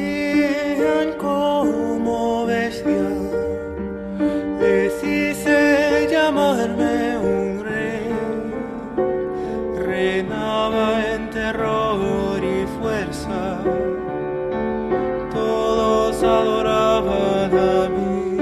vestían como bestia, les hice llamarme un rey, reinaba en terror y fuerza, todos adoraban a mí,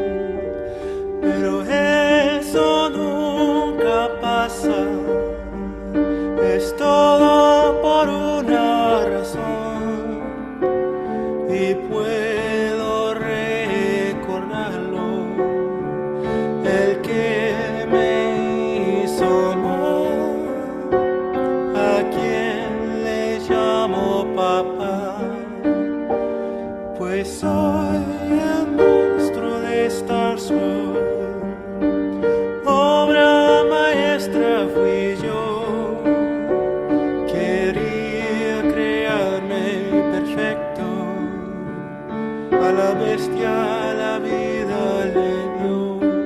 pero eso nunca pasa, es todo por una razón y puedo recordarlo, el que me hizo mal, a quien le llamo papá, pues soy el monstruo de Star Sword, obra maestra fui yo. A la bestia la vida le dio.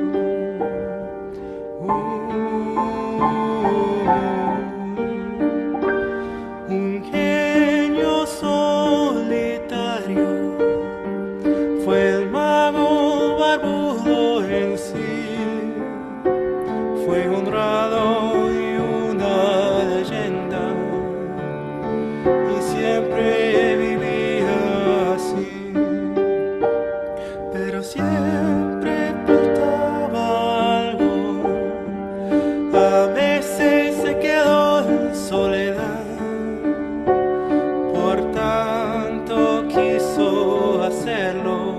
Un genio solitario fue el mago barbudo en sí, fue honrado y una leyenda, y siempre vivía así. Pero siempre faltaba algo, a veces se quedó en soledad, por tanto quiso hacerlo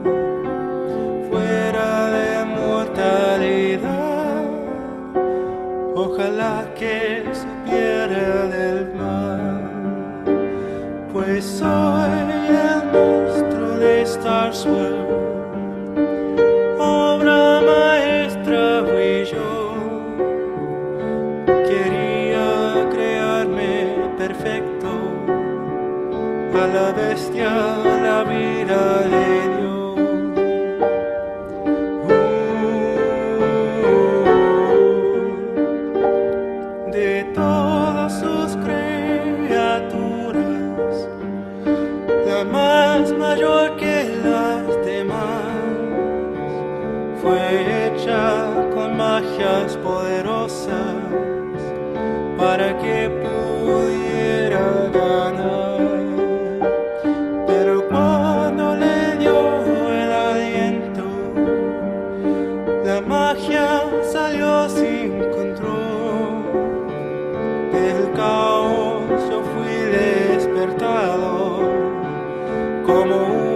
fuera de mortalidad. Ojalá que supiera del mal, pues soy el monstruo de Star Sword, obra maestra fui yo. Quería crearme perfecto, a la bestia la vida le dio. De todas sus criaturas, la más mayor que las demás, fue hecha con magias poderosas para que pudiera ganar. Pero cuando le dio el aliento, la magia salió sin control. Del caos yo fui despertado como